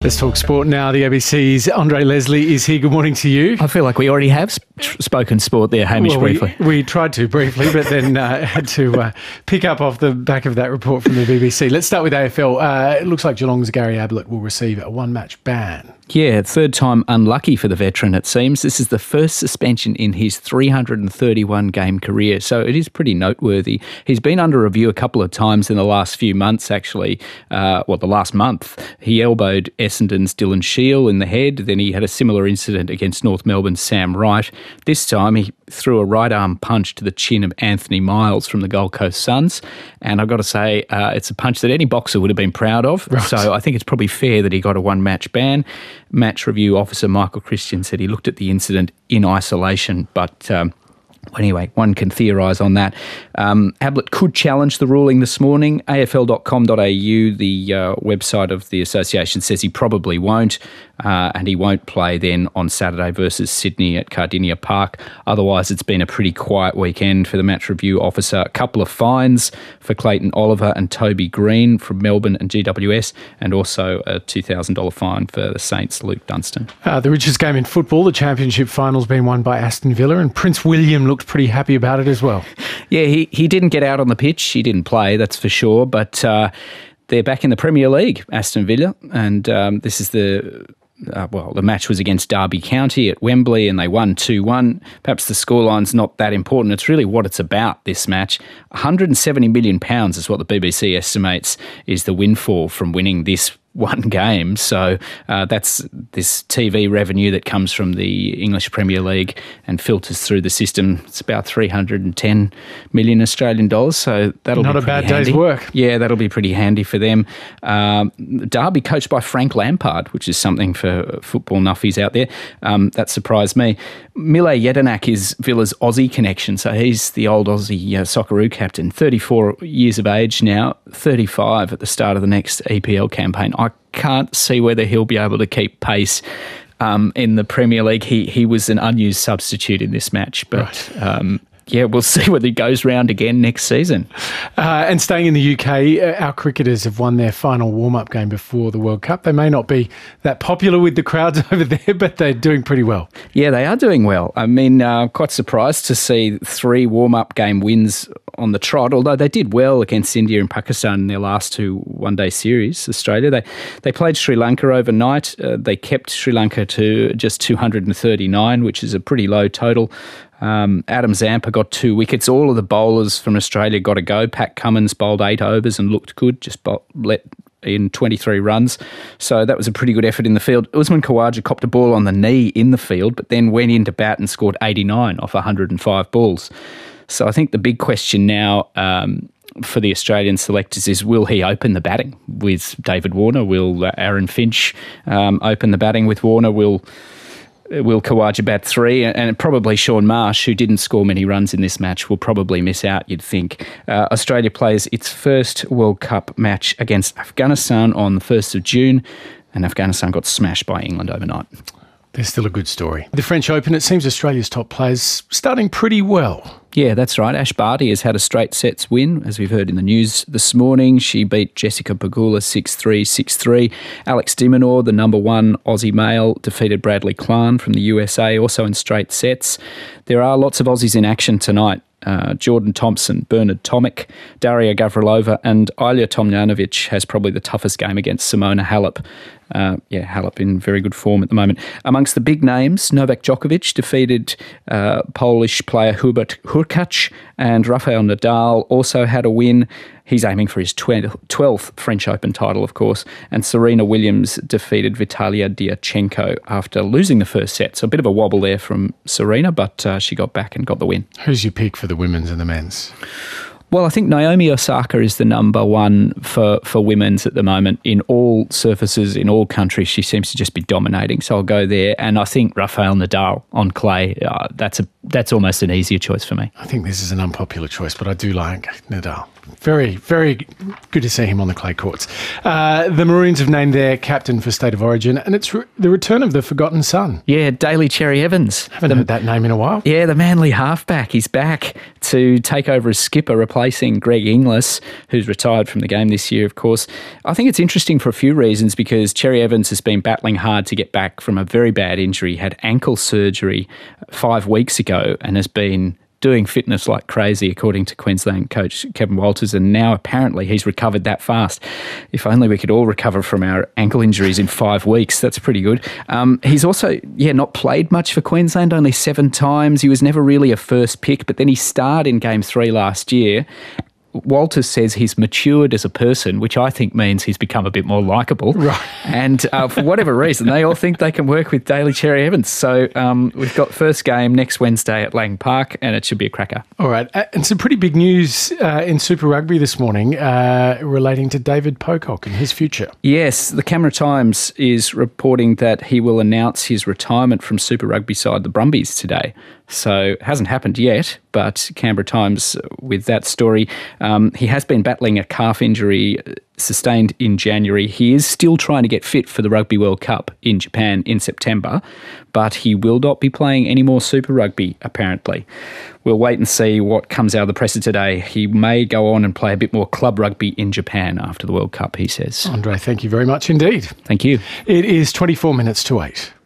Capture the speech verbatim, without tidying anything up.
Let's talk sport now. The A B C's Andre Leslie is here. Good morning to you. I feel like we already have sp- spoken sport there, Hamish, well, briefly. We, we tried to briefly, but then uh, had to uh, pick up off the back of that report from the B B C. Let's start with A F L. Uh, it looks like Geelong's Gary Ablett will receive a one-match ban. Yeah, third time unlucky for the veteran, it seems. This is the first suspension in his three hundred thirty-one game career, so it is pretty noteworthy. He's been under review a couple of times in the last few months, actually. Uh, well, the last month. He elbowed Essendon's Dylan Shiel in the head, then he had a similar incident against North Melbourne's Sam Wright. This time he threw a right-arm punch to the chin of Anthony Miles from the Gold Coast Suns, and I've got to say, uh, it's a punch that any boxer would have been proud of, right. So I think it's probably fair that he got a one-match ban. Match review officer Michael Christian said he looked at the incident in isolation, but um, anyway, one can theorise on that. Um, Ablett could challenge the ruling this morning. A F L dot com dot A U, the uh, website of the association, says he probably won't, uh, and he won't play then on Saturday versus Sydney at Cardinia Park. Otherwise, it's been a pretty quiet weekend for the match review officer. A couple of fines for Clayton Oliver and Toby Green from Melbourne and G W S, and also a two thousand dollars fine for the Saints' Luke Dunstan. Uh, the richest game in football, the championship final's been won by Aston Villa, and Prince William looked pretty happy about it as well. Yeah, he, he didn't get out on the pitch. He didn't play, that's for sure. But uh, they're back in the Premier League, Aston Villa. And um, this is the... Uh, well, the match was against Derby County at Wembley and they won two one. Perhaps the scoreline's not that important. It's really what it's about, this match. one hundred seventy million pounds is what the B B C estimates is the windfall from winning this one game. So uh, that's this T V revenue that comes from the English Premier League and filters through the system. It's about three hundred ten million Australian dollars. So that'll not be a bad handy. day's work. Yeah, that'll be pretty handy for them. Um, Derby coached by Frank Lampard, which is something for football nuffies out there. Um, that surprised me. Mile Jedinak is Villa's Aussie connection. So he's the old Aussie uh, Socceroo captain, thirty-four years of age now, thirty-five at the start of the next E P L campaign. I can't see whether he'll be able to keep pace um, in the Premier League. He he was an unused substitute in this match, but right. um, yeah, we'll see whether he goes round again next season. Uh, and staying in the U K, uh, our cricketers have won their final warm-up game before the World Cup. They may not be that popular with the crowds over there, but they're doing pretty well. Yeah, they are doing well. I mean, uh, quite surprised to see three warm-up game wins on the trot, although they did well against India and Pakistan in their last two one-day series. Australia, they they played Sri Lanka overnight. Uh, they kept Sri Lanka to just two hundred thirty-nine, which is a pretty low total. Um, Adam Zampa got two wickets. All of the bowlers from Australia got a go. Pat Cummins bowled eight overs and looked good, just bowl, let in twenty-three runs. So that was a pretty good effort in the field. Usman Khawaja copped a ball on the knee in the field, but then went into bat and scored eighty-nine off one hundred five balls. So I think the big question now um, for the Australian selectors is, will he open the batting with David Warner? Will uh, Aaron Finch um, open the batting with Warner? Will... Will Khawaja bat three? And probably Sean Marsh, who didn't score many runs in this match, will probably miss out, you'd think. Uh, Australia plays its first World Cup match against Afghanistan on the first of June, and Afghanistan got smashed by England overnight. They're still a good story. The French Open, it seems Australia's top players starting pretty well. Yeah, that's right. Ash Barty has had a straight sets win, as we've heard in the news this morning. She beat Jessica Pegula six three, six three. Alex de Minaur, the number one Aussie male, defeated Bradley Clarn from the U S A, also in straight sets. There are lots of Aussies in action tonight. Uh, Jordan Thompson, Bernard Tomic, Daria Gavrilova and Ilya Tomljanovic has probably the toughest game against Simona Halep. Uh, yeah, Halep in very good form at the moment. Amongst the big names, Novak Djokovic defeated uh, Polish player Hubert Hurkacz, and Rafael Nadal also had a win. He's aiming for his twelfth French Open title, of course. And Serena Williams defeated Vitalia Diachenko after losing the first set. So a bit of a wobble there from Serena, but uh, she got back and got the win. Who's your pick for the women's and the men's? Well, I think Naomi Osaka is the number one for, for women's at the moment. In all surfaces, in all countries, she seems to just be dominating. So I'll go there. And I think Rafael Nadal on clay, uh, that's a that's almost an easier choice for me. I think this is an unpopular choice, but I do like Nadal. very, very good to see him on the clay courts. Uh, the Maroons have named their captain for State of Origin, and it's re- the return of the forgotten son. Yeah, Daly Cherry Evans. Haven't the, heard that name in a while. Yeah, the Manly halfback. He's back to take over as skipper, replacing Greg Inglis, who's retired from the game this year, of course. I think it's interesting for a few reasons because Cherry Evans has been battling hard to get back from a very bad injury. He had ankle surgery five weeks ago and has been doing fitness like crazy, according to Queensland coach Kevin Walters, and now apparently he's recovered that fast. If only we could all recover from our ankle injuries in five weeks. That's pretty good. Um, he's also, yeah, not played much for Queensland, only seven times. He was never really a first pick, but then he starred in game three last year. Walters says he's matured as a person, which I think means he's become a bit more likeable. Right. And uh, for whatever reason, they all think they can work with Daly Cherry Evans. So um, we've got first game next Wednesday at Lang Park, and it should be a cracker. All right. Uh, and some pretty big news uh, in Super Rugby this morning uh, relating to David Pocock and his future. Yes, the Canberra Times is reporting that he will announce his retirement from Super Rugby side the Brumbies today. So it hasn't happened yet, but Canberra Times with that story. Um, he has been battling a calf injury sustained in January. He is still trying to get fit for the Rugby World Cup in Japan in September, but he will not be playing any more Super Rugby, apparently. We'll wait and see what comes out of the presser today. He may go on and play a bit more club rugby in Japan after the World Cup, he says. Andre, thank you very much indeed. Thank you. It is twenty-four minutes to eight.